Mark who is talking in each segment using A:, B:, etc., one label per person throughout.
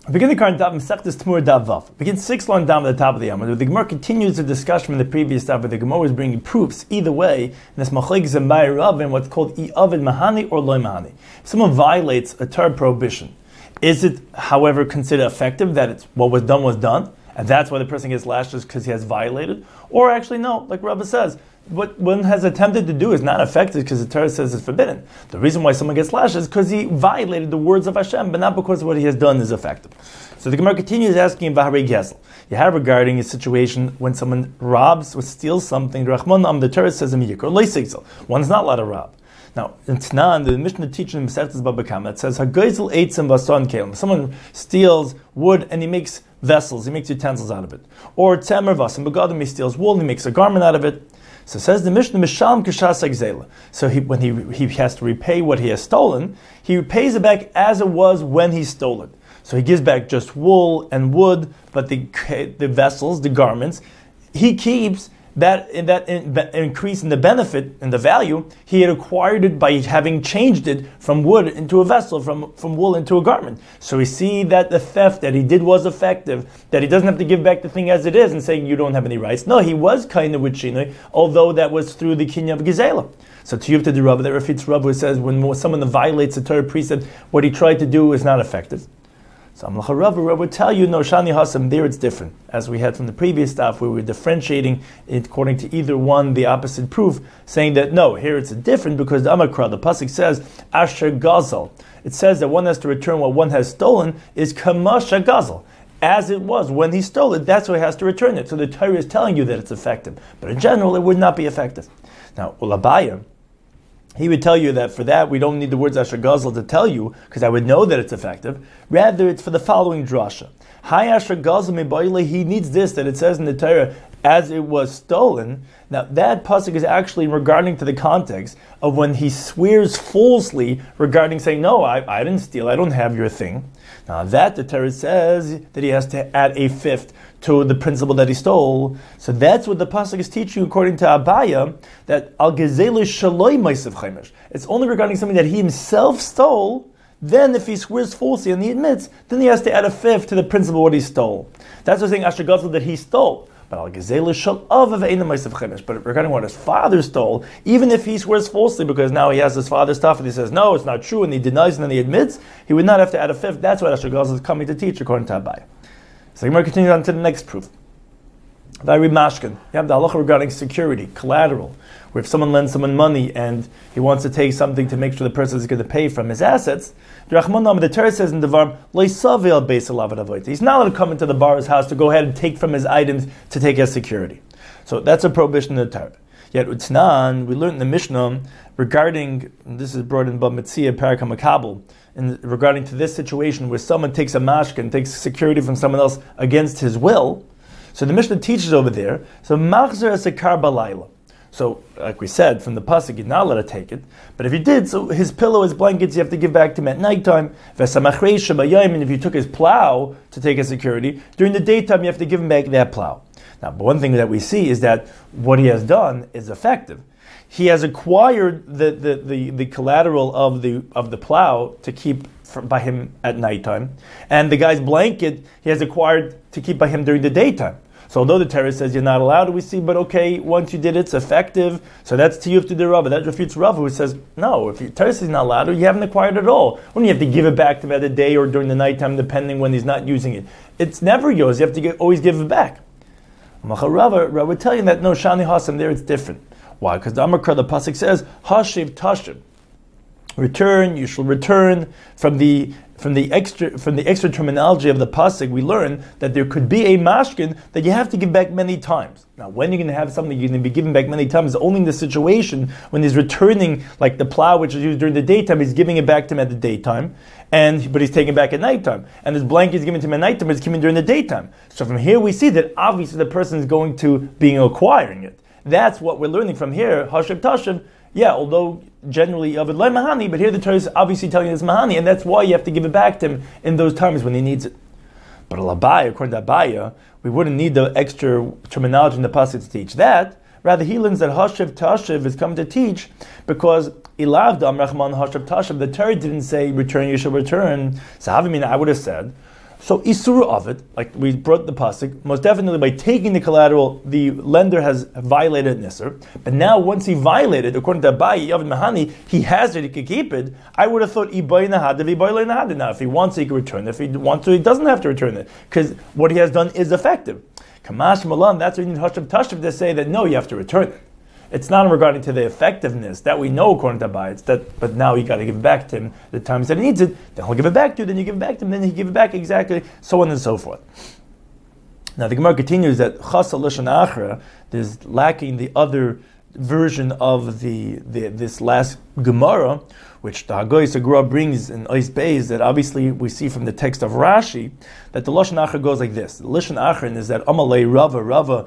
A: Begin the current daf Masechtas Tmur Daf Vav. Begin 6 line down at the top of the Amud. The Gemara continues the discussion from the previous daf, but the Gemara is bringing proofs either way. In this Machlek Zembai Rav and what's called I'avid Mahani or Loy Mahani. If someone violates a Torah prohibition, is it, however, considered effective that it's what was done, and that's why the person gets lashes because he has violated? Or actually, no, like Rabbah says, what one has attempted to do is not effective because the Torah says it's forbidden. The reason why someone gets lashes is because he violated the words of Hashem, but not because what he has done is effective. So the Gemara continues asking V'harei Gezel. You have regarding a situation when someone robs or steals something, the Torah says one is not allowed to rob. Now, in Tanan, the Mishnah teaches in Masechtas Baba Kama, it says, "Hagozel eitzim v'ason kelim." Someone steals wood and he makes vessels, he makes utensils out of it. Or Tzemer v'ason begadim, he steals wool and he makes a garment out of it. So says the Mishnah, Mishalm Kashas Egzela. So when he has to repay what he has stolen, he pays it back as it was when he stole it. So he gives back just wool and wood, but the vessels, the garments, he keeps that increase in the benefit and the value. He had acquired it by having changed it from wood into a vessel, from wool into a garment. So we see that the theft that he did was effective, that he doesn't have to give back the thing as it is and saying you don't have any rights. No, he was kind of with Shinoi, although that was through the Kinya of Gizela. So Tiyuv to the Rabbah, that refutes Rabbah, who says when someone violates the Torah precept, what he tried to do is not effective. So Amlacha Rabbah would tell you, no, Shani Hasam, there it's different. As we had from the previous stuff, where we were differentiating it according to either one, the opposite proof, saying that no, here it's different because the Amakra, the Pasuk says, Asher Gazel. It says that one has to return what one has stolen is Kamasha Gazel. As it was when he stole it, that's why he has to return it. So the Torah is telling you that it's effective. But in general, it would not be effective. Now, Ulabaya, he would tell you that for that, we don't need the words Asher Gazel to tell you, because I would know that it's effective. Rather, it's for the following drasha. Hi Asher Gazel Mebaile, he needs this, that it says in the Torah, as it was stolen. Now, that pasuk is actually regarding to the context of when he swears falsely regarding saying, no, I didn't steal, I don't have your thing. Now, that the Torah says that he has to add a fifth to the principle that he stole. So that's what the pasuk is teaching you, according to Abaya, that al gezelu shaloi ma'asav chaimish. It's only regarding something that he himself stole. Then, if he swears falsely and he admits, then he has to add a fifth to the principle what he stole. That's what saying Asher Gazel that he stole. But al gezelu shalav ve'ena ma'asav chaimish. But regarding what his father stole, even if he swears falsely because now he has his father's stuff and he says no, it's not true, and he denies and then he admits, he would not have to add a fifth. That's what Asher Gazel is coming to teach, according to Abaya. So we're continuing on to the next proof. Very mashkin. You have the halacha regarding security, collateral, where if someone lends someone money and he wants to take something to make sure the person is going to pay from his assets, the Torah says in the Devarim, he's not allowed to come into the borrower's house to go ahead and take from his items to take as security. So that's a prohibition in the Torah. Yet Utznan, we learned in the Mishnah regarding, this is brought in Bab Metzia, Parak HaMakabel, regarding to this situation where someone takes a mashkin, takes security from someone else against his will. So the Mishnah teaches over there, so machzer esekar balayla. So, like we said, from the pasuk, you're not allowed to take it. But if you did, so his pillow, his blankets, you have to give back to him at nighttime. And if you took his plow to take as security, during the daytime, you have to give him back that plow. Now, but one thing that we see is that what he has done is effective. He has acquired the collateral of the plow to keep by him at nighttime, and the guy's blanket he has acquired to keep by him during the daytime. So although the Torah says you're not allowed, we see, but okay, once you did it's effective. So that's Tiyuv to the Rabbah. That refutes Rav, who says, no, if the Torah says not allowed, you haven't acquired it at all. When you have to give it back to him at the day or during the nighttime, depending when he's not using it. It's never yours. You have to always give it back. Rav would tell you that, no, Shani Hasam, there it's different. Why? Because the Amakra, the pasuk says, Hashiv Tashib. Return, you shall return. From the extra terminology of the pasuk, we learn that there could be a mashkin that you have to give back many times. Now, when you're going to have something you're going to be given back many times, only in the situation when he's returning, like the plow which is used during the daytime, he's giving it back to him at the daytime, but he's taking it back at nighttime. And his blanket is given to him at nighttime, but it's coming during the daytime. So from here we see that obviously the person is going to be acquiring it. That's what we're learning from here. Hashiv Tashiv, yeah, although generally Avid Lai Mahani, but here the Torah is obviously telling you it's Mahani, and that's why you have to give it back to him in those times when he needs it. But Abaya, according to Abaya, we wouldn't need the extra terminology in the pasuk to teach that. Rather, he learns that Hashiv Tashiv is come to teach because Ilav Dam Rachman Hashiv Tashiv, the Torah didn't say return, you shall return. So I would have said, So Isuru of it, like we brought the pasuk, most definitely by taking the collateral, the lender has violated Nisr. But now once he violated, according to Abaye, Yovid Mahani, he has it, he could keep it. I would have thought Ibay Nahad, Ibay Nahad. Now if he wants it, he can return it. If he wants to, he doesn't have to return it. Because what he has done is effective. Kamash Malan, that's why you need Hashav Tashav to say that no, you have to return it. It's not regarding to the effectiveness that we know according to Abaye. It's that, but now you got to give it back to him the times that he needs it. Then he'll give it back to you. Then you give it back to him. Then he give it back exactly, so on and so forth. Now the Gemara continues that Chasa Lashon Achra is lacking the other version of this last Gemara, which the Hagoy Sagra brings in Ois Beis, that obviously we see from the text of Rashi, that the Lashon Achra goes like this. The Lashon Achra is that Amalei Rava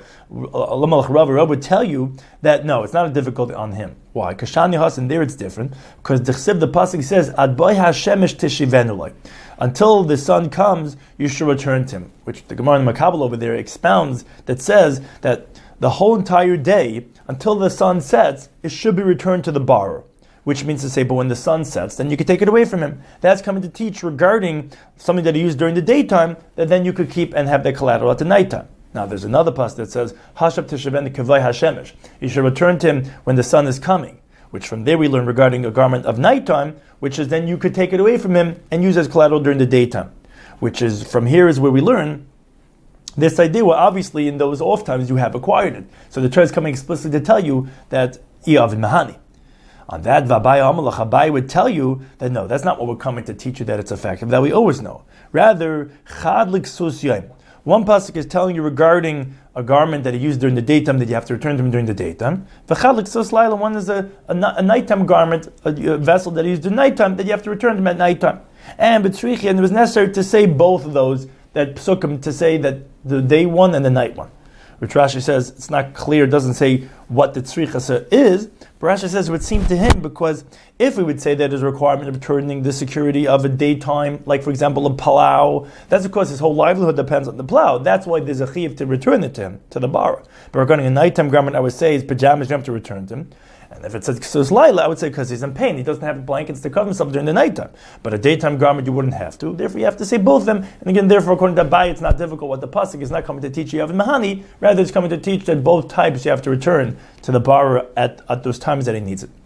A: would tell you that no, it's not a difficulty on him. Why? Kashani Hasan, there it's different, because the pasuk says, Ad boy hashemesh tishivenulai. Until the sun comes, you should return to him, which the Gemara in Makabel over there expounds, that says that the whole entire day, until the sun sets, it should be returned to the borrower. Which means to say, but when the sun sets, then you can take it away from him. That's coming to teach regarding something that he used during the daytime, that then you could keep and have the collateral at the nighttime. Now there's another pasuk that says, Hashab tishaven kavai hashemesh. You should return to him when the sun is coming. Which from there we learn regarding a garment of nighttime, which is then you could take it away from him and use as collateral during the daytime. Which is, from here is where we learn this idea, well, obviously in those off times you have acquired it. So the Torah is coming explicitly to tell you that Iav and Mahani. On that, Abaye would tell you that no, that's not what we're coming to teach you, that it's effective, that we always know. Rather, Chad Liksus Yom. One pasuk is telling you regarding a garment that he used during the daytime that you have to return to him during the daytime. V'chad Liksus Laila, one is a nighttime garment, a vessel that he used during nighttime that you have to return to him at nighttime. And B'tzrichi, and it was necessary to say both of those, that psukim, to say that the day one and the night one. Which Rashi says it's not clear, it doesn't say what the tzricha is, but Rashi says it would seem to him, because if we would say that there's a requirement of returning the security of a daytime, like for example a plow, that's because his whole livelihood depends on the plow. That's why there's a chiyuv to return it to him, to the borrower. But regarding a nighttime garment, I would say his pajamas you have to return to him. And if it says Ksus Laila, I would say because he's in pain, he doesn't have blankets to cover himself during the nighttime. But a daytime garment you wouldn't have to. Therefore, you have to say both of them. And again, therefore, according to Abaye, it's not difficult. What the pasuk is not coming to teach you Yav and Mahani. Rather, it's coming to teach that both types you have to return to the borrower at those times that he needs it.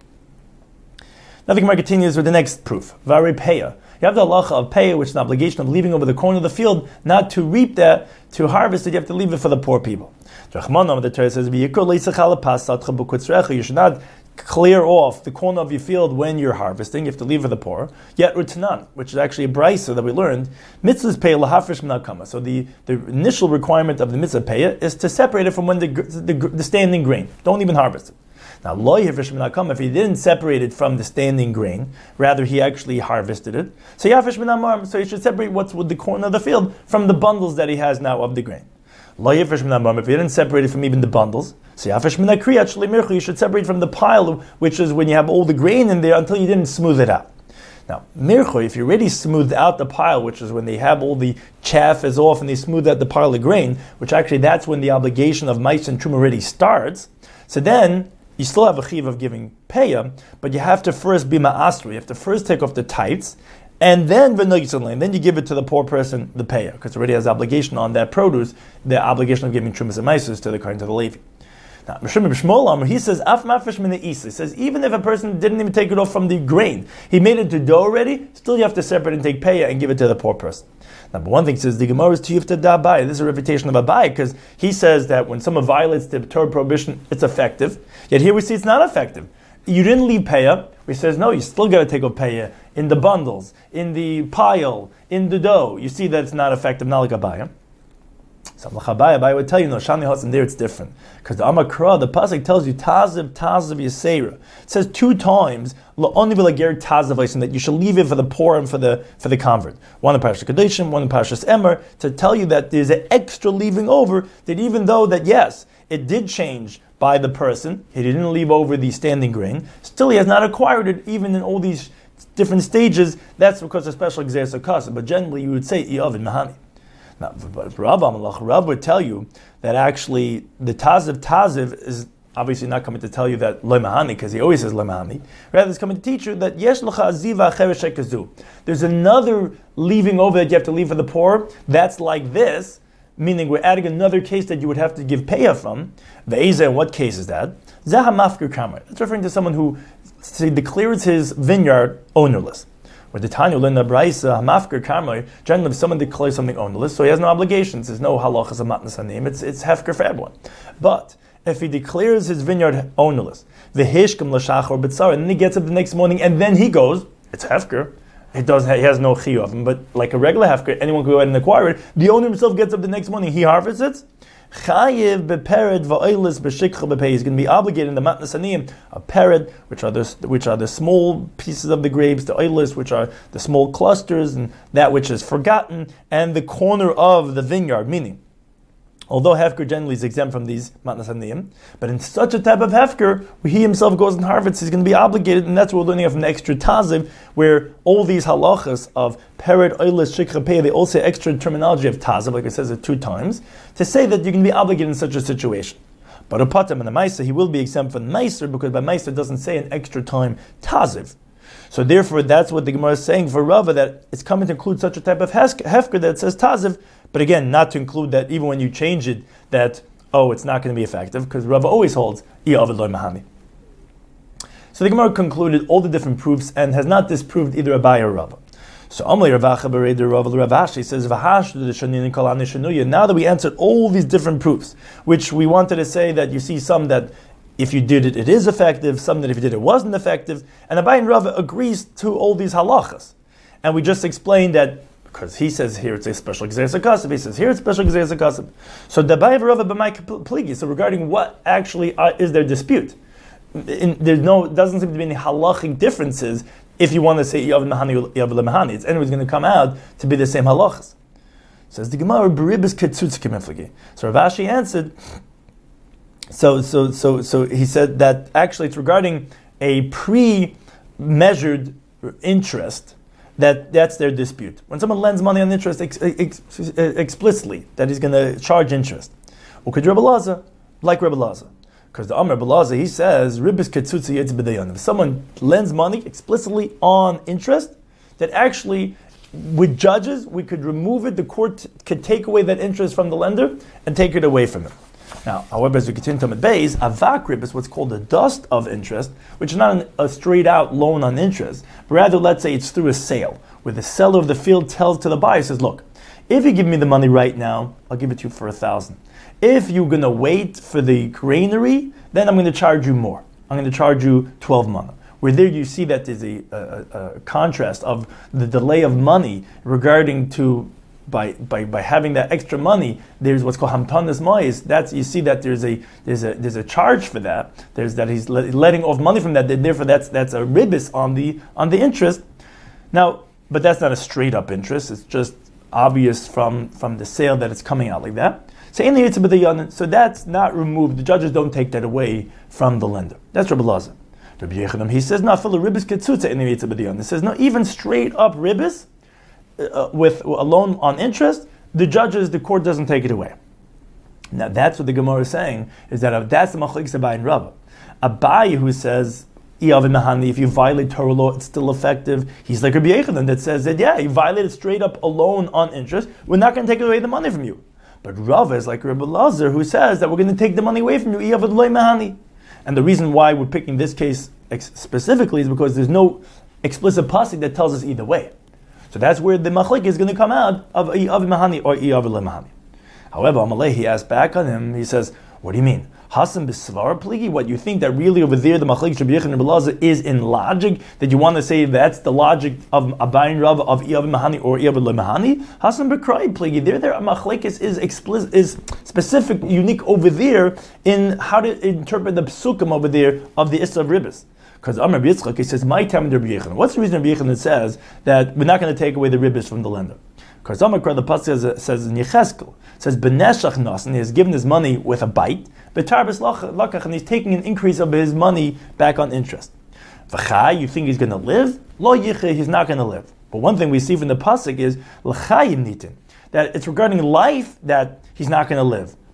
A: Now the Gemara continues with the next proof. Vari Peya. You have the halacha of Peya, which is an obligation of leaving over the corner of the field, not to reap that, to harvest it. You have to leave it for the poor people. The Torah says, you should not clear off the corner of your field when you're harvesting. You have to leave for the poor. Yet Rutanan, which is actually a brisa that we learned, mitzvahs Peya lahafresh minakama. So the initial requirement of the mitzvah Peya is to separate it from when the standing grain. Don't even harvest it. Now, if he didn't separate it from the standing grain, rather he actually harvested it, so yafish minamar, so he should separate what's with the corner of the field from the bundles that he has now of the grain. If he didn't separate it from even the bundles, so yafish minakri, you should separate from the pile, which is when you have all the grain in there until you didn't smooth it out. Now, mircho, if you already smoothed out the pile, which is when they have all the chaff is off and they smooth out the pile of grain, which actually that's when the obligation of ma'aser and truma already starts, so then you still have a chiv of giving peya, but you have to first be ma'asru. You have to first take off the tights, and then you give it to the poor person, the peya, because it already has obligation on that produce, the obligation of giving trumas and ma'aser to the according to the Levi. Now, he says, Af mafish min ha'isa. He says, even if a person didn't even take it off from the grain, he made it to dough already, still you have to separate and take peya and give it to the poor person. Number one thing says the Gemara is tiyufta da Abaye. This is a refutation of Abaye because he says that when someone violates the Torah prohibition, it's effective. Yet here we see it's not effective. You didn't leave peya. We says no. You still got to take off peya in the bundles, in the pile, in the dough. You see that it's not effective. Not like Abaye. So Abaye would tell you no. Shani Hasan there it's different because the Amakra, the pasuk tells you taziv yisera. It says 2 times only that you should leave it for the poor and for the convert. One in Parashas Kedeshim, one in Parashas Emer, to tell you that there's an extra leaving over, that even though that yes, it did change by the person, he didn't leave over the standing grain, still he has not acquired it even in all these different stages. That's because of special Gzeres HaKasa, but generally you would say Iav and Mahani. Now, Rav would tell you that actually the Taziv is obviously not coming to tell you that loy mahani, because he always says loy mahani. Rather, it's coming to teach you that yesh l'cha aziva acheres shekazu. There's another leaving over that you have to leave for the poor. That's like this, meaning we're adding another case that you would have to give payah from. Ve'ezeh, in what case is that? Zeh hamafker kamar. It's referring to someone who declares his vineyard ownerless. With the Tanya Linda Braisa, Hamafker Karmai, generally if someone declares something ownerless, so he has no obligations, there's no halachas of matnas hanim, it's hefker for everyone. But if he declares his vineyard ownerless, v'hishkem l'shachor b'tzar, and then he gets up the next morning and then he goes, it's hefker. He has no chiyuv, but like a regular hefker, anyone can go ahead and acquire it. The owner himself gets up the next morning, he harvests it. Chayiv bepered va'oilis b'shikcha b'pei. He's going to be obligated in the matnas haniyim, a pered, which are the small pieces of the grapes, the oilis, which are the small clusters, and that which is forgotten, and the corner of the vineyard. Meaning, although hefker generally is exempt from these matnas haniyim, but in such a type of hefker, where he himself goes and harvests, he's going to be obligated, and that's what we're learning from the extra taziv, where all these halachas of pered, oilis, shikcha pei, they all say extra terminology of taziv, like it says it 2 times, to say that you can be obligated in such a situation. But a patam and a meiser, he will be exempt from meiser, because by meiser it doesn't say an extra time taziv. So therefore, that's what the Gemara is saying for Rava, that it's coming to include such a type of hefker that says taziv, but again, not to include that even when you change it, that, it's not going to be effective, because Rava always holds i'avad loy mahani. So the Gemara concluded all the different proofs and has not disproved either Abai or Rava. So Amalei Ravacha Bereder Ravashi says, now that we answered all these different proofs, which we wanted to say that you see some that if you did it, it is effective, some that if you did it, wasn't effective, and Abai and Rava agrees to all these halachas. And we just explained that because he says here it's a special Gzeres HaKasav, he says here it's special Gzeres HaKasav. So the Abai and Rava b'mai pligi. So regarding what actually is their dispute, doesn't seem to be any halachic differences. If you want to say Yav Mahani or Yav Mahani, it's anyways going to come out to be the same halachas. Says the Gemara, Beribis Ketzutz Kemiflagi. So Rav Ashi answered. So he said that actually it's regarding a pre-measured interest. That's their dispute. When someone lends money on interest explicitly, that he's going to charge interest. Ukid Rebbe Lazar, like Rebbe Lazar. Because the Amr Belaza, he says, Ribis Ketzutzi Yetz B'dayan. If someone lends money explicitly on interest, that actually, with judges, we could remove it, the court could take away that interest from the lender and take it away from him. Now, however, as we continue to Beis, Avak Rib is what's called the dust of interest, which is not a straight out loan on interest, but rather, let's say it's through a sale, where the seller of the field tells to the buyer, says, look, if you give me the money right now, I'll give it to you for 1,000. If you're going to wait for the granary, then I'm going to charge you more. I'm going to charge you 12 mana. Where there you see that there's a contrast of the delay of money regarding to by having that extra money. There's what's called hamtanas ma'is. That's you see that there's a charge for that. There's that he's letting off money from that. Therefore, that's a ribis on the interest. Now, but that's not a straight up interest. It's just obvious from the sale that it's coming out like that. So that's not removed. The judges don't take that away from the lender. That's Rabbi Lazar. Rabbi Yechanan, he says, no, ribis ketzutza in the b'dayan. He says, no, even straight up ribis with a loan on interest, the court doesn't take it away. Now that's what the Gemara is saying, is that that's the machlokes Abai and Rava. Abai who says, if you violate Torah law, it's still effective. He's like Rabbi Yechanan that says that, you violated straight up a loan on interest, we're not going to take away the money from you. But Rava is like Rabbi Lazar, who says that we're going to take the money away from you. And the reason why we're picking this case specifically is because there's no explicit pasuk that tells us either way. So that's where the machlik is going to come out of I'av Mahani or I'av Mahani. However, Amalei, he asked back on him, he says, what do you mean? Hasan b'svar pligi? What, you think that really over there the machlekes Rabbi Yechanan and Rabbi Lazar is in logic? That you want to say that's the logic of Abai and Rava of I'av Mahani or I'av Mahani? Hasan b'krai pligi. Their machlekes is specific, unique over there in how to interpret the psukim over there of the Issa of Ribis. Because Amr Yitzchak, he says, my time Rabbi Yechanan. What's the reason Rabbi Yechanan says that we're not going to take away the Ribis from the lender? Because Amr the pasuk says in Yecheskel, says Beneshach Nas, and he has given his money with a bite, Betarbis Lakach, and he's taking an increase of his money back on interest. V'chai, you think he's going to live? Lo Yicheh, he's not going to live. But one thing we see from the pasuk is L'chayim Nitin, that it's regarding life that he's not going to live.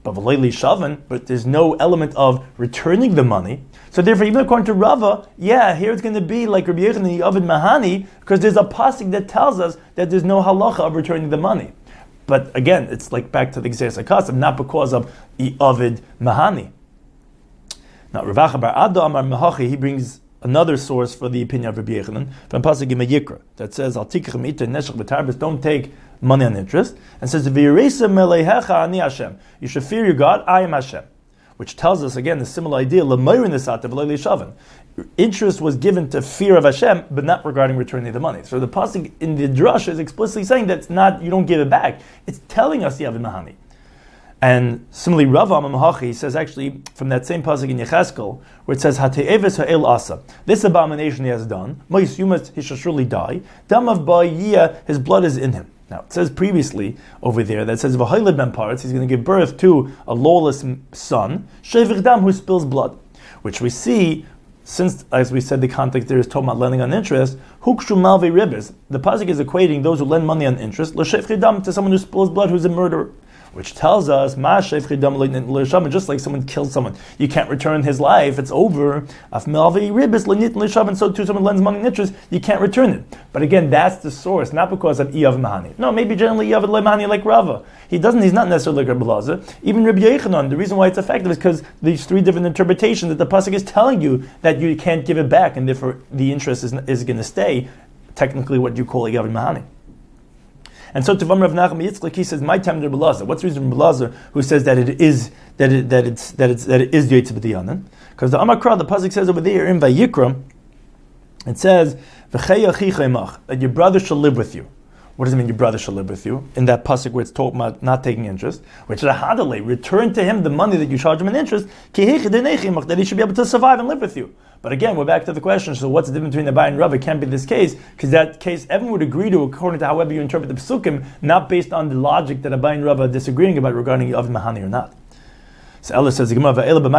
A: but v'leili shavan, but there's no element of returning the money. So therefore, even according to Rava, here it's going to be like Rabbi Yochanan the Ovid Mahani, because there's a pasuk that tells us that there's no halacha of returning the money. But again, it's like back to the Gzeres HaKasav, not because of Ovid Mahani. Now, Rav Acha bar Addo Amar Mehachi, he brings another source for the opinion of Rabbi Yochanan from pasuk in Yikra that says, "Al tikachem ita neshach b'tarbis." Don't take money on interest, and says, "V'yiresa melehecha ani Hashem." You should fear your God. I am Hashem, which tells us again the similar idea. L'mayrin nesatev v'lo lishaven. Interest was given to fear of Hashem, but not regarding returning the money. So the pasuk in the drush is explicitly saying that it's not, you don't give it back. It's telling us Yavin Mahani. And similarly, Rav Amahachi says actually from that same pasuk in Yecheskel, where it says Hate'eves ha'el asa. This abomination he has done. Mois yumas, he shall surely die. Dam of ba'yiyah, his blood is in him. Now it says previously over there that it says V'hayled ben paretz, he's going to give birth to a lawless son, Shevich dam, who spills blood, which we see. Since, as we said, the context there is talking about lending on interest, hukshu malve ribis. The pasuk is equating those who lend money on interest, l'shevchi dam, to someone who spills blood, who's a murderer. Which tells us, just like someone kills someone, you can't return his life, it's over. And so too, someone lends money in interest, you can't return it. But again, that's the source, not because of Iyav Mahani. No, maybe generally Iyav Mahani like Rava. He's not necessarily like Rabbi Lazar. Even Rabbi Yochanan, the reason why it's effective is because these three different interpretations that the pasuk is telling you that you can't give it back, and therefore the interest is going to stay, technically what you call Iyav Mahani. And so Tavam Rav Nachum Yitzchak, he says, my time to Rabbi Lazar. What's the reason Rabbi Lazar who says that it is the Yetzer B'Diyanan? Because the Amakra, the pasuk says over there in Vayikra, it says that your brother shall live with you. What does it mean your brother shall live with you? In that pasuk where it's talking about not taking interest, which is a hadale, return to him the money that you charge him in interest, that he should be able to survive and live with you. But again, we're back to the question, so what's the difference between Abai and Rav? It can't be this case, because that case everyone would agree to according to however you interpret the Pesukim, not based on the logic that Abai and Rav are disagreeing about regarding Yav Mahani or not. So Ella says, so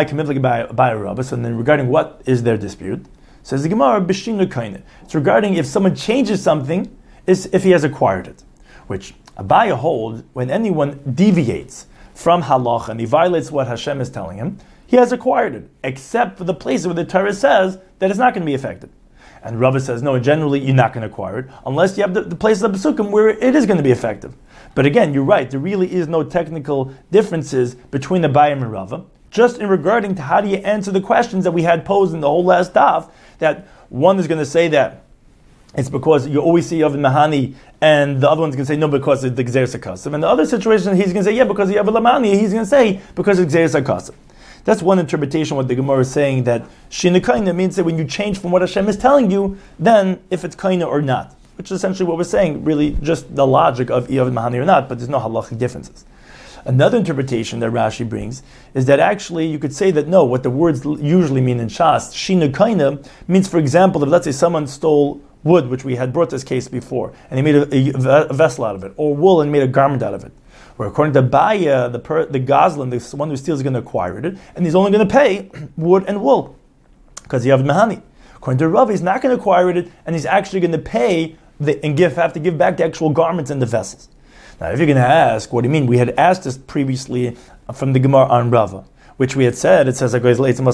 A: then regarding what is their dispute, says the Gemara, it's regarding if someone changes something, is if he has acquired it. Which Abaya holds, when anyone deviates from halach and he violates what Hashem is telling him, he has acquired it, except for the places where the Torah says that it's not going to be effective. And Rava says, no, generally you're not going to acquire it, unless you have the places of Pesukim where it is going to be effective. But again, you're right, there really is no technical differences between Abai and Rava, just in regarding to how do you answer the questions that we had posed in the whole last daf, that one is going to say that it's because you always see Yav Mahani, and the other one's going to say no, because it's the Gzeres HaKasav. And the other situation, he's going to say because Yav Mahani, he's going to say because it's Gzeres HaKasav. That's one interpretation what the Gemara is saying, that Shina Kaina means that when you change from what Hashem is telling you, then if it's Kaina or not, which is essentially what we're saying, really just the logic of Yav Mahani or not, but there's no halachic differences. Another interpretation that Rashi brings is that actually you could say that no, what the words usually mean in Shas, Shina Kaina, means, for example, if let's say someone stole wood, which we had brought this case before, and he made a vessel out of it, or wool and made a garment out of it. Where according to Baya, the Gazlan, the one who steals, is going to acquire it, and he's only going to pay wood and wool, because he has Mahani. According to Rav, he's not going to acquire it, and he's actually going to pay have to give back the actual garments and the vessels. Now, if you're going to ask, what do you mean? We had asked this previously from the Gemara on Rava, which we had said, it says, that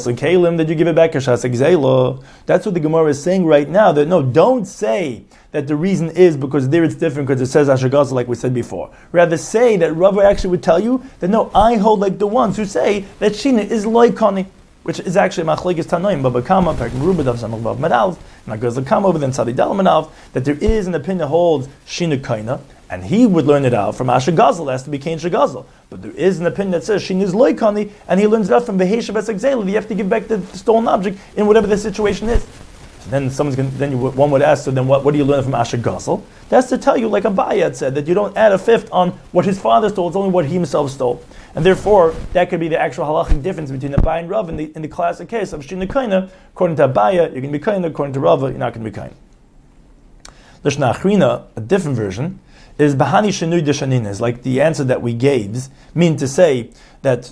A: you give it back. That's what the Gemara is saying right now, that no, don't say that the reason is because there it's different because it says Ashagaz like we said before. Rather say that Rava actually would tell you that no, I hold like the ones who say that Shina is loikoni, which is actually Machlekes Tanoim, Baba Kama, Perk Merubah, Samach Vav Medalv, and Agaz Lakam over then Sadi Dal Medalv, that there is an opinion that holds Shina Kaina, and he would learn it out from Asher Gazel, has to be Kain Shagazel. But there is an opinion that says Shin is Loikani, and he learns it out from Beheshav Esexela. You have to give back the stolen object in whatever the situation is. So then one would ask, so then what do you learn from Asher Gazel? That's to tell you, like Abayah had said, that you don't add a fifth on what his father stole, it's only what he himself stole. And therefore, that could be the actual halachic difference between Abayah and Rav in the classic case of Shin Kaina. According to Abayah, you're going to be Kaina. According to Rava, you're not going to be Kaina. Lishna Achrina, a different version, is Bahani Shenui Deshanin, is like the answer that we gave, mean to say that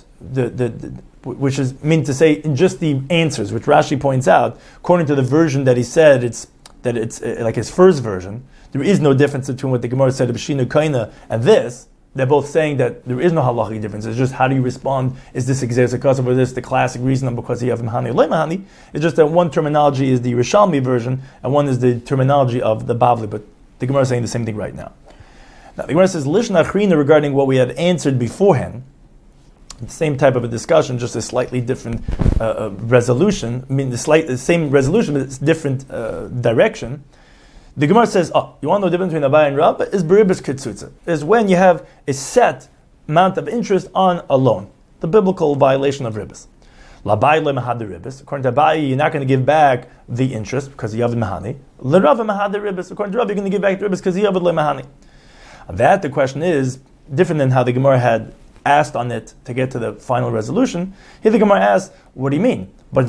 A: which is mean to say in just the answers, which Rashi points out, according to the version that he said, it's like his first version, there is no difference between what the Gemara said of Shina Kaina and this, they're both saying that there is no halachic difference. It's just how do you respond? Is this exercise because of this the classic reason of because you have mahani or mahani? It's just that one terminology is the Rishalmi version and one is the terminology of the Bavli. But the Gemara is saying the same thing right now. Now the Gemara says Lishna Achrina regarding what we had answered beforehand. The same type of a discussion, just a slightly different resolution. I mean, the same resolution, but it's different direction. The Gemara says, you want to know the difference between Abai and Rav? Is beribus ketzutza. Is when you have a set amount of interest on a loan. The biblical violation of ribis. L'abai lemahad ribis. According to Abai, you're not going to give back the interest because you have the mahani. L'Rav mahad ribis. According to Rav, you're going to give back the ribis because you have the mahani. That, the question is, different than how the Gemara had asked on it to get to the final resolution. Here the Gemara asks, what do you mean? But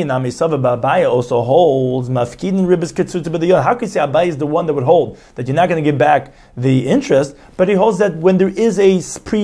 A: Abaye also holds mafkidin ribis ketzutza b'diyon. How can you say Abaye is the one that would hold that you're not going to give back the interest, but he holds that when there is a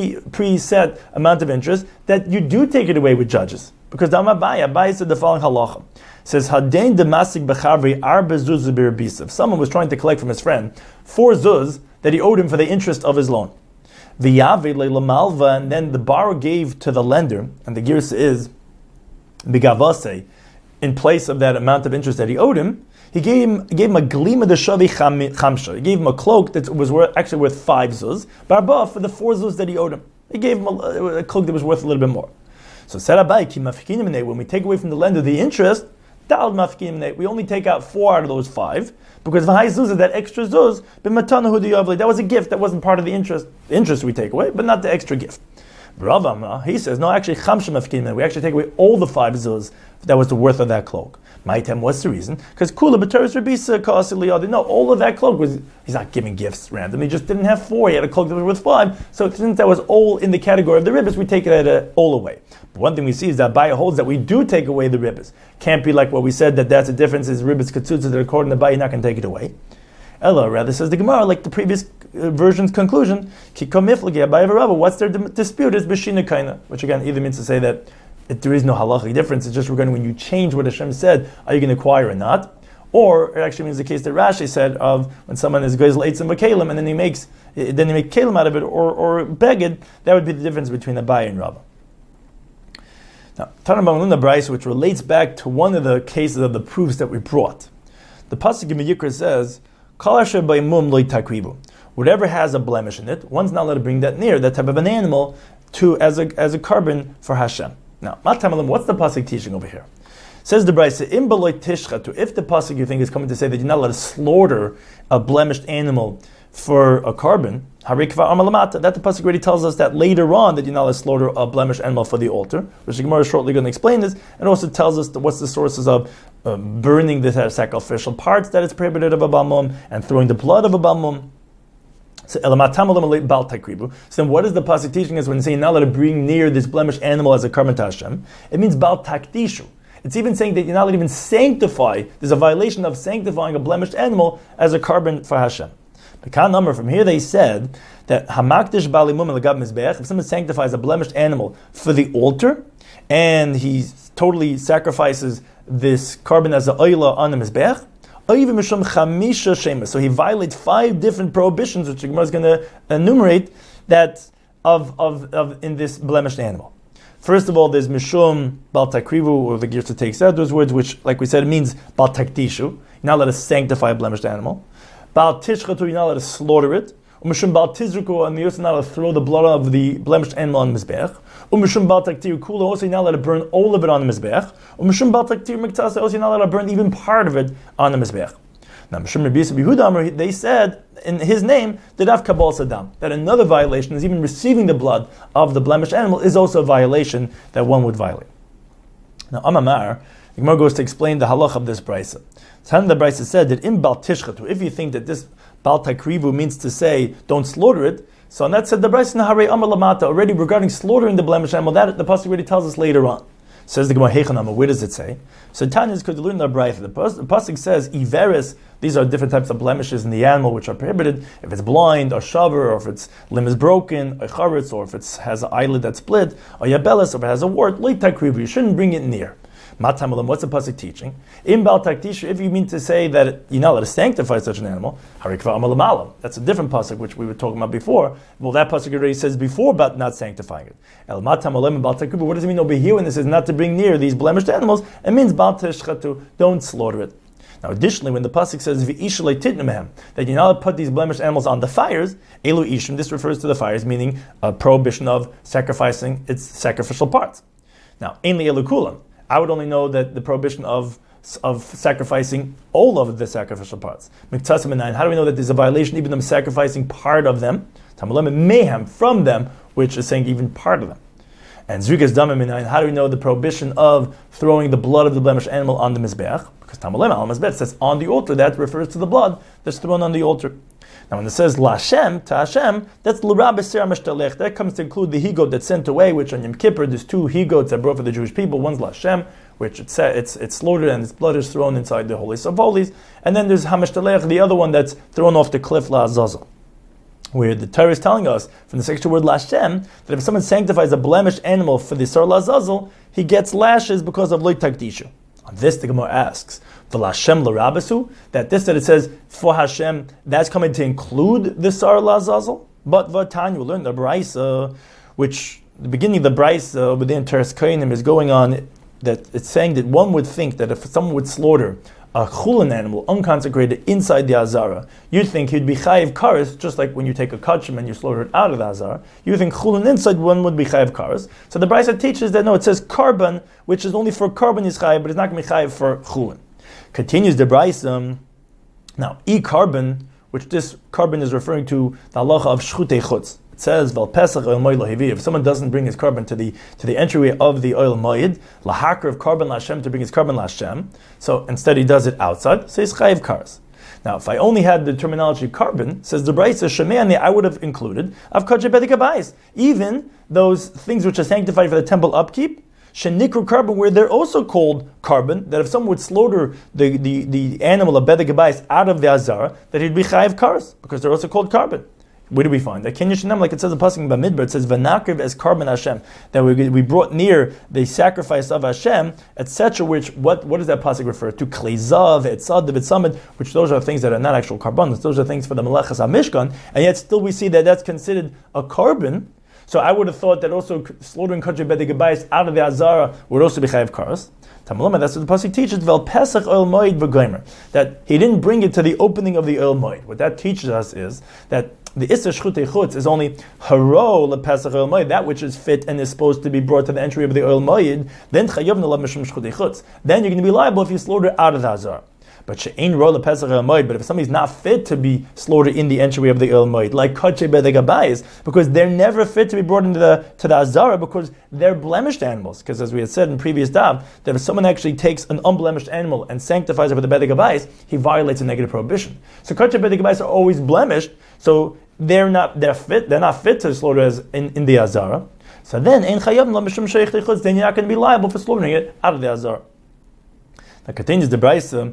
A: preset amount of interest, that you do take it away with judges. Because Abaye said the following halacha. Says Hadain demasik b'chavri arba zuz b'rabisa. Someone was trying to collect from his friend 4 zuz that he owed him for the interest of his loan. V'yaved le'lamalva, and then the borrower gave to the lender, and the girsa is b'gavase, in place of that amount of interest that he owed him, he gave him a glima de shavi chamsha. He gave him a cloak that was actually worth 5 zuz, barba for the 4 zuz that he owed him. He gave him a cloak that was worth a little bit more. So said Abai, ki mafkinim, when we take away from the lender the interest, dal mafkinim, we only take out 4 out of those 5, because v'hai zuz, that extra zuz, b'matana hudiyavli, that was a gift, that wasn't part of the interest. The interest we take away, but not the extra gift. Rav Amra, he says, no, actually, chamsha mafkinim, we actually take away all the 5 zuz that was the worth of that cloak. Maitem, what's the reason? Because kula b'teres rabisa ka'asili. No, all of that cloak was, he's not giving gifts randomly, he just didn't have 4, he had a cloak that was worth 5, so since that was all in the category of the ribbis, we take it all away. But one thing we see is that Abaye holds that we do take away the ribbis. Can't be like what we said, that's a difference, is ribbis ketzutza, that according to Abaye, you're not going to take it away. Ella, rather, says the Gemara, like the previous version's conclusion, what's their dispute is b'shina kaina, which again either means to say that there is no halachic difference, it's just regarding when you change what Hashem said, are you going to acquire or not? Or it actually means the case that Rashi said of when someone is goes leitzim v'kelim and then he make kelim out of it or beged, that would be the difference between Abaye and Rav. Now, Tanna Bamluna Bryce, which relates back to one of the cases of the proofs that we brought. The pasuk in Yikra says, Kol asher b'imum lo takribu. Whatever has a blemish in it, one's not allowed to bring that near, that type of an animal, as a carbon for Hashem. Now, what's the pasuk teaching over here? Says the Bryce, if the pasuk you think is coming to say that you're not allowed to slaughter a blemished animal for a carbon, that the pasuk already tells us that later on that you're not allowed to slaughter a blemished animal for the altar, which the Gemara is shortly going to explain this, and also tells us what's the sources of burning the sacrificial parts that is prohibited of a balmum and throwing the blood of a balmum. So then what is the pasuk teaching us when saying not allowed to bring near this blemished animal as a carbon to Hashem? It means bal takdishu. It's even saying that you're not allowed to even sanctify. There's a violation of sanctifying a blemished animal as a carbon for Hashem. From here they said that hamakdish balimum legab mizbeach, if someone sanctifies a blemished animal for the altar, and he totally sacrifices this carbon as an oila on the mizbeach, so he violates 5 different prohibitions, which the Gemara is going to enumerate, that of in this blemished animal. First of all, there's mishum bal takrivu, or the Girsa takes out those words, which, like we said, it means bal takdishu. You're not allowed to sanctify a blemished animal. Bal tishchatu, you're not allowed to slaughter it. Umishum bal tizruku, and you're not allowed to throw the blood of the blemished animal on the mizbech. Umishum bal taktir kula, also you're not allowed to burn all of it on the mizbech. Umishum bal taktir miktasa, also you're not allowed to burn even part of it on the mizbech. Now, Mishum Rabbi Yehuda, they said in his name that Av Kabal Saddam, that another violation is even receiving the blood of the blemished animal is also a violation that one would violate. Now, Amamar, the Gemara goes to explain the halach of this brisa. The brisa said that in Bal Tishchatu, if you think that this Bal Takrivu means to say don't slaughter it, so on that said the brisa Nahare Amar Lamata, already regarding slaughtering the blemished animal, that the pasuk already tells us later on. Says the Gemara Hechanama, where does it say? So Tanya is because learn the brayth. The pasuk says iveris. These are different types of blemishes in the animal which are prohibited. If it's blind or shaver, or if its limb is broken, or charetz, or if it has an eyelid that's split, or yabelis, or if it has a wart, leit takrivu, you shouldn't bring it near. Matamalam, what's the pasuk teaching? In Bal Taktisha, if you mean to say that you're not allowed to sanctify such an animal, Harikva Amalamalam. That's a different pasuk which we were talking about before. Well, that pasuk already says before about not sanctifying it. El Matamalam and Bal Takuba. What does it mean over here when it says not to bring near these blemished animals? It means Bal Teshchatu, don't slaughter it. Now, additionally, when the pasuk says V'ishalei titnemehem, that you're not allowed to put these blemished animals on the fires, Elu Ishim, this refers to the fires, meaning a prohibition of sacrificing its sacrificial parts. Now, Ein Elu Kulam, I would only know that the prohibition of sacrificing all of the sacrificial parts. Miktasim and nine. How do we know that there's a violation even of sacrificing part of them? Tamalam mayhem from them, which is saying even part of them. And Zrikas Damim and nine. How do we know the prohibition of throwing the blood of the blemished animal on the mizbeach? Because Tamalam al mizbeach says on the altar. That refers to the blood that's thrown on the altar. Now, when it says Lashem to Hashem, that's l'rabbe ser mishtalech. That comes to include the he-goat that's sent away, which on Yom Kippur there's two he-goats that brought for the Jewish people. One's Lashem, which it's slaughtered and its blood is thrown inside the holiest of holies, and then there's Hamishtalech, the other one that's thrown off the cliff La'azazel, where the Torah is telling us from the extra word Lashem that if someone sanctifies a blemished animal for the Sar La'azazel, he gets lashes because of Lo Takdishu. On this, the Gemara asks, V'lashem l'rabasu, that it says for Hashem, that's coming to include the Sar La'azazel. But V'tanya, we'll learn the Braisa, which the beginning of the Braisa within Teres Kohanim is going on, that it's saying that one would think that if someone would slaughter a chulin animal, unconsecrated, inside the Azara, you'd think he'd be chayiv kares, just like when you take a kachim and you slaughter it out of the Azara. You think chulin inside one would be chayiv kares. So the Brisa teaches that no, it says karban, which is only for karban is chayiv, but it's not going to be chayiv for chulin. Continues the Brisa. Now, karban, which this karban is referring to the halacha of shchutei chutz. It says, "Val pesach oil moed lahivi." If someone doesn't bring his carbon to the entryway of the oil moed, lahakar of carbon lashem, to bring his carbon lashem, so instead he does it outside, so he's chayiv kares. Now, if I only had the terminology carbon, says the Brisa Shemeani, I would have included of kajeh bedikabayis, even those things which are sanctified for the temple upkeep, shenikru carbon, where they're also called carbon. That if someone would slaughter the animal of bedikabayis out of the azara, that he'd be chayiv kares because they're also called carbon. Where do we find that? Ken Yishanem, like it says in Pasuk Bamidbar, it says V'nakriv as carbon Hashem, that we brought near the sacrifice of Hashem, etc. Which what does that pasuk refer to? Kleizav, Etzad, V'tzamid, which those are things that are not actual carbons. Those are things for the Melechas HaMishkan, and yet still we see that that's considered a carbon. So I would have thought that also slaughtering kacheh b'degabayis out of the azara would also be chayiv kares. Tamalama, that's what the pasuk teaches. Vel pesach oil moed v'gomer, that he didn't bring it to the opening of the oil moed. What that teaches us is that the Issa Shchutei Chutz is only haro lepesach oil moed, that which is fit and is supposed to be brought to the entry of the oil moed. Then chayavna lav mishum Shchutei Chutz. Then you're going to be liable if you slaughter out of the azara. But she'ain ro lepesach oil moed. But if somebody's not fit to be slaughtered in the entryway of the oil moed, like kacheh bedegabayis, because they're never fit to be brought into the azara because they're blemished animals. Because as we had said in previous daf, that if someone actually takes an unblemished animal and sanctifies it for the bedegabayis, he violates a negative prohibition. So kacheh bedegabayis are always blemished. So they're not fit to slaughter as in the azara. So then ein chayav la mishum sheich techutz, then you're not going to be liable for slaughtering it out of the azara. Now continues the Brisa.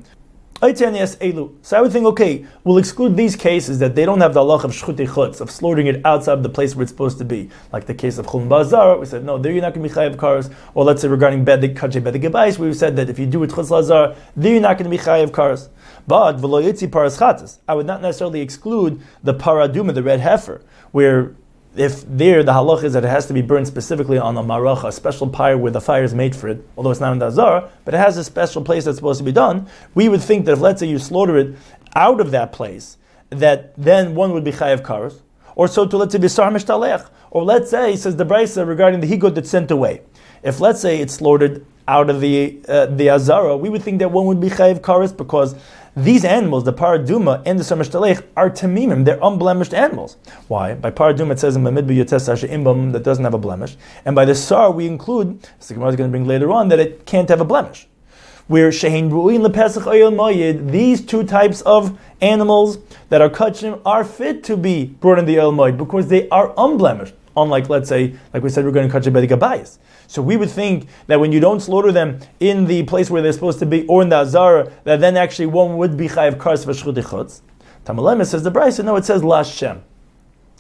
A: So I would think, okay, we'll exclude these cases that they don't have the halach of shchutei chutz, of slaughtering it outside the place where it's supposed to be. Like the case of chulin ba'azara, we said, no, there you're not going to be chayav kares. Or let's say regarding kacheh bedegabayis, we said that if you do it chutz lazar, there you're not going to be chayav kares. But v'lo yitzi paras chatas, I would not necessarily exclude the paraduma, the red heifer, where if there the halach is that it has to be burned specifically on a maracha, a special pyre where the fire is made for it, although it's not in the azara, but it has a special place that's supposed to be done, we would think that if, let's say, you slaughter it out of that place, that then one would be chayav kares, or so to, let's say, bisar mishtalech, or let's say, says the Brisa regarding the higot that's sent away. If, let's say, it's slaughtered out of the azara, we would think that one would be chayav kares because these animals, the paraduma and the samashtalech, are tamimim. They're unblemished animals. Why? By paraduma it says in Mamidbu Yotes Asher Imbam that doesn't have a blemish, and by the sar we include, as the Gemara is going to bring later on, that it can't have a blemish. Where shehein ru'in lepesach oyel moyed, these two types of animals that are kachim are fit to be brought in the oyel moyed because they are unblemished. Unlike, let's say, like we said, we're going to kachim bedigabayis. So we would think that when you don't slaughter them in the place where they're supposed to be, or in the azara, that then actually one would be chayav kares v'shchutei chutz. Tamalema says the Brisa, no, it says Lashem.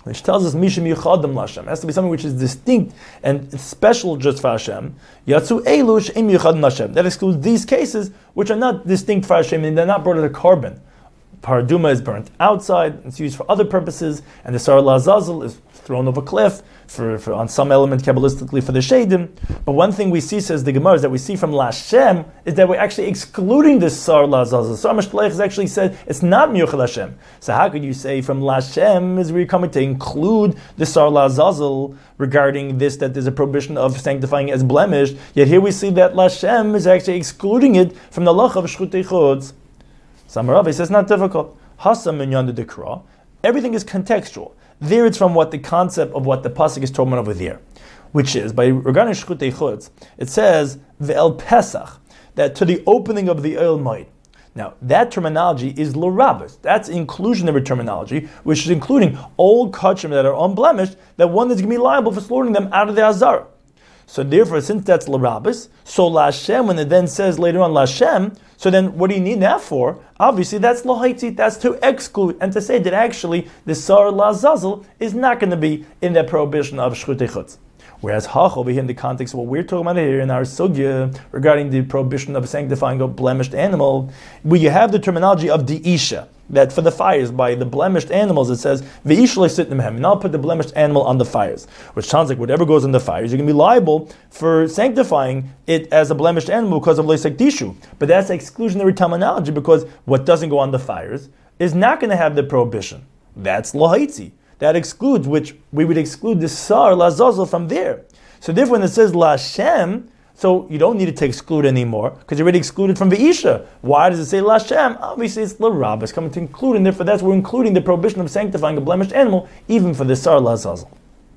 A: which tells us Mishim Yichadim Lashem. It has to be something which is distinct and special just for Hashem. Yatsu Elush Im Yichadim Lashem. That excludes these cases which are not distinct for Hashem and they're not brought as a carbon. Paraduma is burnt outside, it's used for other purposes, and the Sar Lazazel is thrown off a cliff for on some element Kabbalistically for the Shadim. But one thing we see, says the Gemara, is that we see from Lashem is that we're actually excluding this Sar Lazazel. Sar Mishtalech is actually said it's not Miyuchel Hashem. So how could you say from Lashem is we're coming to include the Sar Lazazel regarding this, that there's a prohibition of sanctifying as blemished, yet here we see that Lashem is actually excluding it from the Lach of Shchutei Chutz. Samarav says not difficult. Hasam minyan dekra. Everything is contextual. There it's from what the concept of what the pasuk is talking about over there, which is by regarding Shchutei Chutz, it says ve'el Pesach, that to the opening of the oil might. Now that terminology is l'rabus. That's inclusionary terminology, which is including all kachim that are unblemished, that one is going to be liable for slaughtering them out of the azara. So therefore, since that's l'rabus, so Lashem, when it then says later on Lashem, so then what do you need that for? Obviously, that's l'haitzi, that's to exclude, and to say that actually the Sar Lazazel is not going to be in that prohibition of Shchutei Chutz. Whereas Hach over here in the context of what we're talking about here in our sugya regarding the prohibition of sanctifying a blemished animal, where you have the terminology of the Isha, that for the fires, by the blemished animals, it says, V'ishalei sitnim hem, and I'll put the blemished animal on the fires, which sounds like whatever goes on the fires, you're going to be liable for sanctifying it as a blemished animal because of leisek dishu. But that's exclusionary terminology, because what doesn't go on the fires is not going to have the prohibition. That's lohaitzi. That excludes, which we would exclude the Sar Lazazel from there. So therefore, when it says Lashem, so you don't need it to exclude anymore, because you're already excluded from V'isha. Why does it say Lashem? Obviously it's l'rabus coming to include, and therefore that's we're including the prohibition of sanctifying a blemished animal, even for the Sar Lazazel.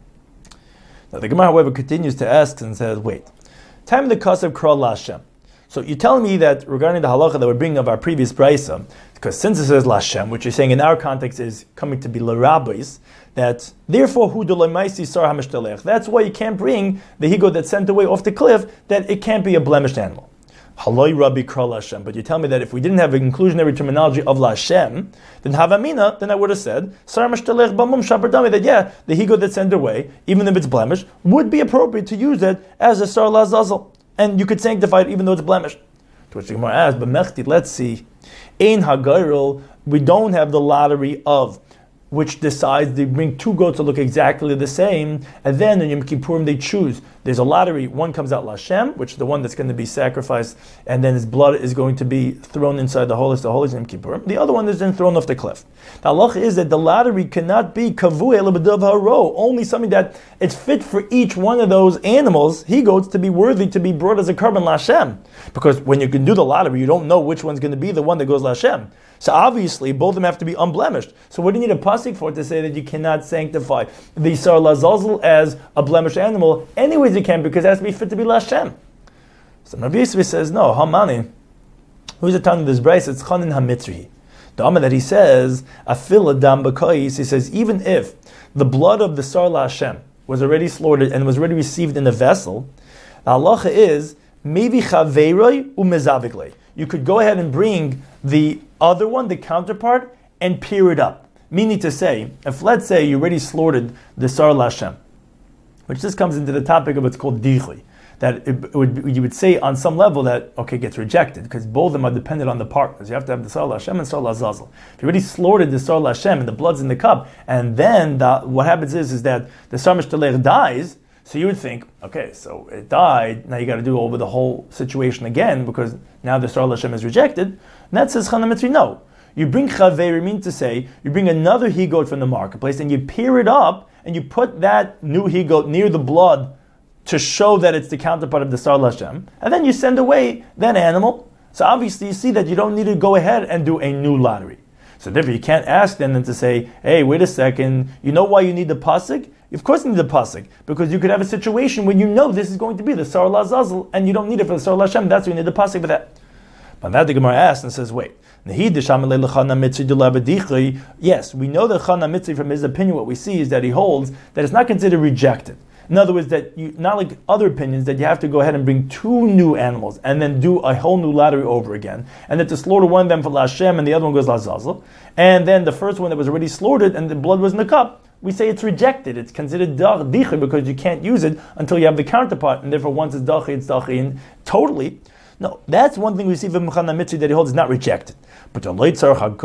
A: Now the Gemara, however, continues to ask and says, wait, time the kasav kral Lashem. So you're telling me that regarding the halacha that we're bringing of our previous brisa, because since it says Lashem, which you're saying in our context is coming to be l'rabis, that therefore hu d'lomaisi sar hamishtalech. That's why you can't bring the higo that's sent away off the cliff, that it can't be a blemished animal. Haloi rabbi kral Lashem. But you tell me that if we didn't have an inclusionary terminology of Lashem, then havamina, then I would have said sar hamishtalech b'mum shabardami, that yeah, the higo that's sent away, even if it's blemished, would be appropriate to use it as a sar lazazel. And you could sanctify it even though it's blemished. To which the Gemara asks, but mechti, let's see. Ein hagairil, we don't have the lottery of which decides they bring two goats that look exactly the same, and then in Yom Kippurim they choose. There's a lottery, one comes out Lashem, which is the one that's going to be sacrificed, and then his blood is going to be thrown inside the holiest of holies in Yom Kippurim. The other one is then thrown off the cliff. The halacha is that the lottery cannot be kavu elabadav haro, only something that it's fit for each one of those animals, he goats, to be worthy to be brought as a carbon Lashem. Because when you can do the lottery, you don't know which one's going to be the one that goes Lashem. So obviously, both of them have to be unblemished. So what do you need a pasuk for to say that you cannot sanctify the Sar Lazazel as a blemished animal? Anyways you can, because it has to be fit to be Lashem. So Rav Yisvi says, no, Hamani, who's the tongue of this brace? It's Chanin HaMitzri. The Amma that he says, Afil Adam B'Kais, he says, even if the blood of the Sar Lashem was already slaughtered and was already received in a vessel, the halacha is, maybe Chaveiroi u'mezaviklei. You could go ahead and bring the other one, the counterpart, and peer it up. Meaning to say, if let's say you already slaughtered the Sar Lashem, which this comes into the topic of what's called Dichli, that you would say on some level that, okay, gets rejected, because both of them are dependent on the partners. You have to have the Sar Lashem and Sar Lazazel. If you already slaughtered the Sar Lashem and the blood's in the cup, and then what happens is that the Sar Mishtalech dies, so you would think, okay, so it died, now you got to do over the whole situation again, because now the Sar Lashem is rejected. And that says Chanan HaMitzri, no. You bring Chaver, mean to say, you bring another he-goat from the marketplace, and you peer it up, and you put that new he-goat near the blood to show that it's the counterpart of the Sar Lashem, and then you send away that animal. So obviously you see that you don't need to go ahead and do a new lottery. So therefore you can't ask them to say, hey, wait a second, you know why you need the pasuk? Of course you need the pasuk, because you could have a situation when you know this is going to be the Sar Lazazel, and you don't need it for the Sar Lashem, that's why you need the pasuk for that. But that the Gemara asks and says, wait, yes, we know that Chana Mitzri, from his opinion, what we see is that he holds that it's not considered rejected. In other words, that you, not like other opinions, that you have to go ahead and bring two new animals and then do a whole new lottery over again, and that to slaughter one of them for Lashem and the other one goes Lazazel, and then the first one that was already slaughtered and the blood was in the cup, we say it's rejected. It's considered dicher because you can't use it until you have the counterpart, and therefore once it's dachi totally. No, that's one thing we see from Mechana Mitzri that he holds is not rejected. But do we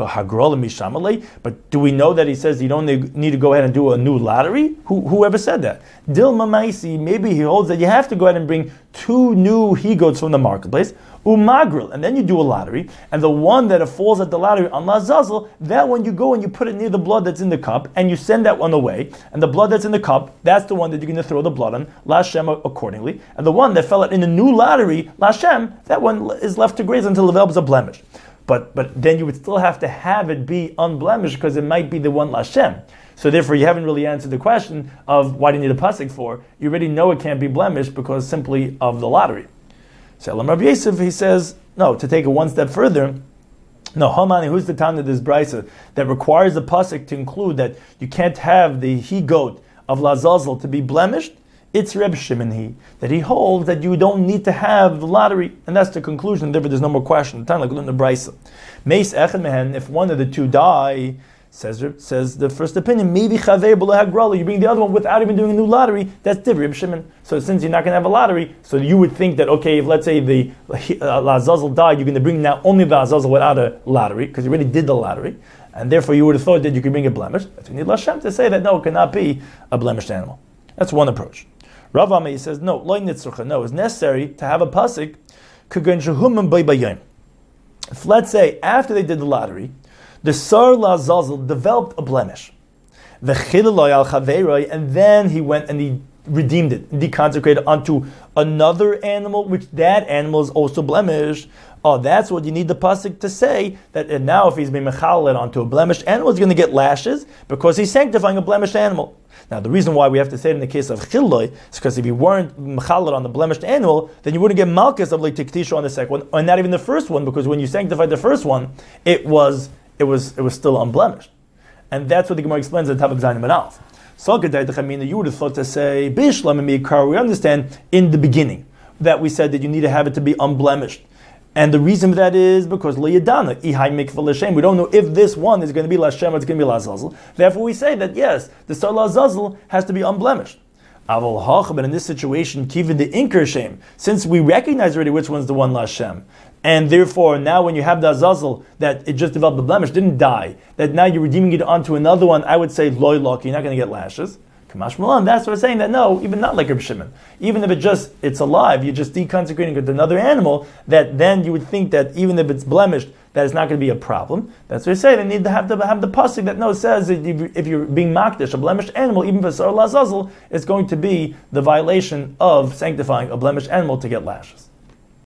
A: know that he says you don't need to go ahead and do a new lottery? Whoever said that? Dilma Maisi, maybe he holds that you have to go ahead and bring 2 new he-goats from the marketplace, umagril, and then you do a lottery, and the one that falls at the lottery on Lazazel, that one you go and you put it near the blood that's in the cup, and you send that one away, and the blood that's in the cup, that's the one that you're going to throw the blood on, Lashem accordingly, and the one that fell out in the new lottery, Lashem, that one is left to graze until it develops a blemish. But then you would still have to have it be unblemished because it might be the one Lashem. So therefore you haven't really answered the question of why do you need a pasuk for? You already know it can't be blemished because simply of the lottery. So Elam Rav Yosef, he says, no, to take it one step further, no, Hamani, who's the time that this brisa that requires the pasuk to include that you can't have the he-goat of Lazazel to be blemished? It's Reb Shimon that he holds that you don't need to have the lottery, and that's the conclusion. Therefore, there's no more question. The time like in the brisa, Meis Echad Mehen, if one of the 2 die, says the first opinion, maybe Chaver B'lo Hagrala, you bring the other one without even doing a new lottery. That's different, Reb Shimon. So since you're not going to have a lottery, so you would think that okay, if let's say the Lazazel died, you're going to bring now only the Lazazel without a lottery because you already did the lottery, and therefore you would have thought that you could bring a blemish. But you need Lashem to say that no, it cannot be a blemished animal. That's one approach. Rav Amei says, no, lo nitzrucha, no, it's necessary to have a pasuk, if let's say, after they did the lottery, the Sar Lazazel developed a blemish, and then he went and he redeemed it, deconsecrated onto another animal, which that animal is also blemished. Oh, that's what you need the pasuk to say, that now if he's been mechalel onto a blemished animal, he's going to get lashes, because he's sanctifying a blemished animal. Now, the reason why we have to say it in the case of chiloi is because if you weren't mechalel on the blemished animal, then you wouldn't get malchus of like tiktisha on the second one, or not even the first one, because when you sanctified the first one, it was still unblemished. And that's what the Gemara explains at the top of Zayin Manalf. So you would have thought to say, Bishlam and Mikar, we understand in the beginning that we said that you need to have it to be unblemished. And the reason for that is because Liyadana, Ihai Mikvah L'Shem. We don't know if this one is going to be Lashem or it's going to be Lazazel. Therefore we say that yes, the Sar Lazazel has to be unblemished. But in this situation, Kivin the Inker Shem, since we recognize already which one's the one Lashem, and therefore now when you have the Azazel that it just developed the blemish, didn't die, that now you're redeeming it onto another one, I would say Loy Lok, you're not going to get lashes. Kamash Malan, that's what we're saying, that no, even not like Reb Shimon. Even if it's alive, you're just deconsecrating it to another animal, that then you would think that even if it's blemished, that it's not going to be a problem. That's what we say, they need to have the pasuk that no, says that if you're being makdish, a blemished animal, even for Sar Lazazel, it's going to be the violation of sanctifying a blemished animal to get lashes.